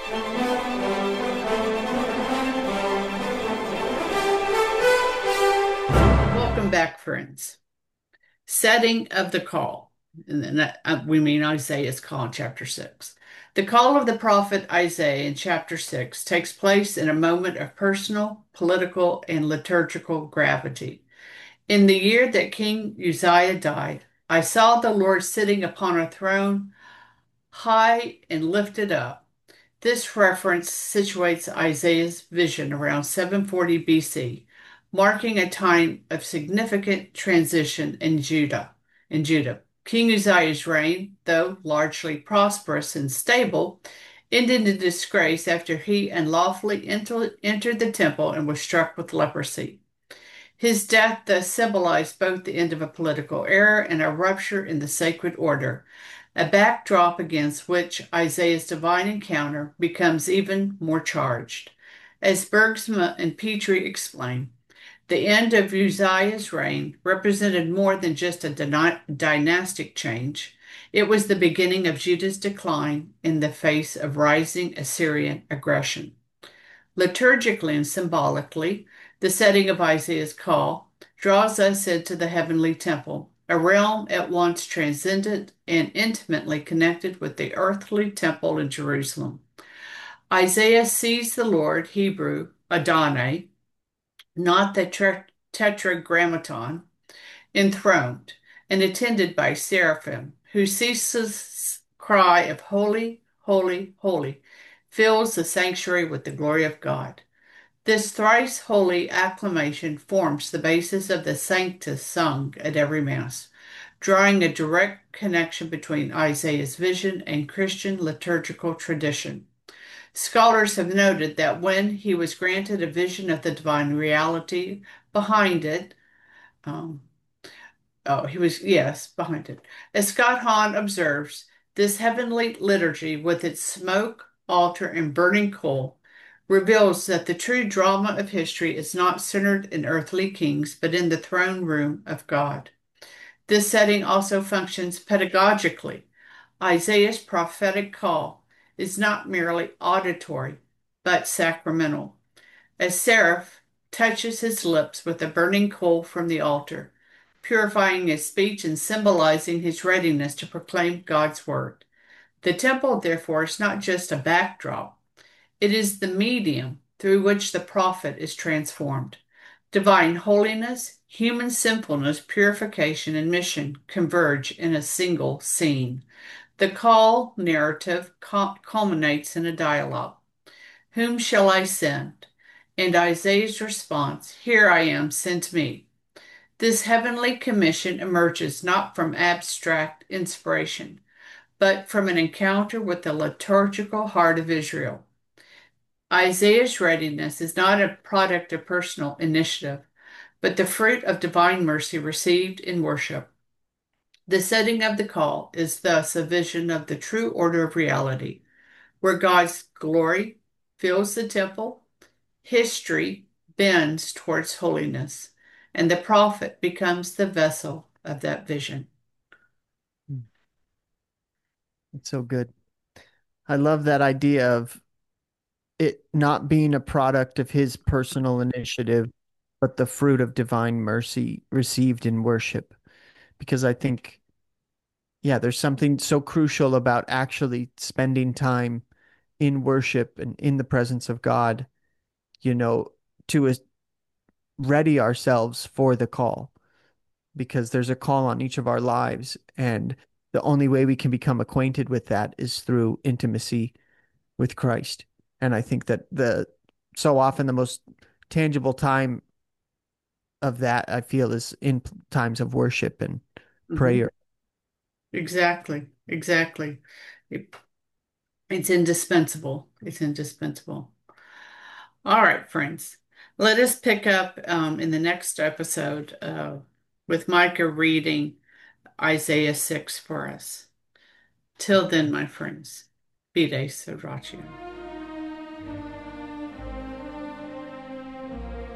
Welcome back, friends. Setting of the call. And then we mean Isaiah's call in chapter 6. The call of the prophet Isaiah in chapter 6 takes place in a moment of personal, political, and liturgical gravity. In the year that King Uzziah died, I saw the Lord sitting upon a throne, high and lifted up. This reference situates Isaiah's vision around 740 BC, marking a time of significant transition In Judah, King Uzziah's reign, though largely prosperous and stable, ended in disgrace after he unlawfully entered the temple and was struck with leprosy. His death thus symbolized both the end of a political era and a rupture in the sacred order, a backdrop against which Isaiah's divine encounter becomes even more charged. As Bergsma and Petrie explain, the end of Uzziah's reign represented more than just a dynastic change. It was the beginning of Judah's decline in the face of rising Assyrian aggression. Liturgically and symbolically, the setting of Isaiah's call draws us into the heavenly temple, a realm at once transcendent and intimately connected with the earthly temple in Jerusalem. Isaiah sees the Lord, Hebrew, Adonai, not the tetragrammaton, enthroned and attended by seraphim, whose ceaseless cry of holy, holy, holy fills the sanctuary with the glory of God. This thrice holy acclamation forms the basis of the Sanctus sung at every Mass, drawing a direct connection between Isaiah's vision and Christian liturgical tradition. Scholars have noted that when he was granted a vision of the divine reality behind it, um, behind it. As Scott Hahn observes, this heavenly liturgy, with its smoke, altar, and burning coal, reveals that the true drama of history is not centered in earthly kings, but in the throne room of God. This setting also functions pedagogically. Isaiah's prophetic call is not merely auditory, but sacramental. A seraph touches his lips with a burning coal from the altar, purifying his speech and symbolizing his readiness to proclaim God's word. The temple, therefore, is not just a backdrop, it is the medium through which the prophet is transformed. Divine holiness, human sinfulness, purification, and mission converge in a single scene. The call narrative culminates in a dialogue. Whom shall I send? And Isaiah's response, Here I am, send me. This heavenly commission emerges not from abstract inspiration, but from an encounter with the liturgical heart of Israel. Isaiah's readiness is not a product of personal initiative, but the fruit of divine mercy received in worship. The setting of the call is thus a vision of the true order of reality, where God's glory fills the temple, history bends towards holiness, and the prophet becomes the vessel of that vision. It's so good. I love that idea of it not being a product of his personal initiative, but the fruit of divine mercy received in worship. Because I think, yeah, there's something so crucial about actually spending time in worship and in the presence of God, you know, to ready ourselves for the call, because there's a call on each of our lives. And the only way we can become acquainted with that is through intimacy with Christ. And I think that so often the most tangible time of that I feel is in times of worship and Mhm. prayer. Exactly, exactly. It- it's indispensable. It's indispensable. All right, friends. Let us pick up in the next episode with Micah reading Isaiah 6 for us. Till then, my friends, Fide Sirachio.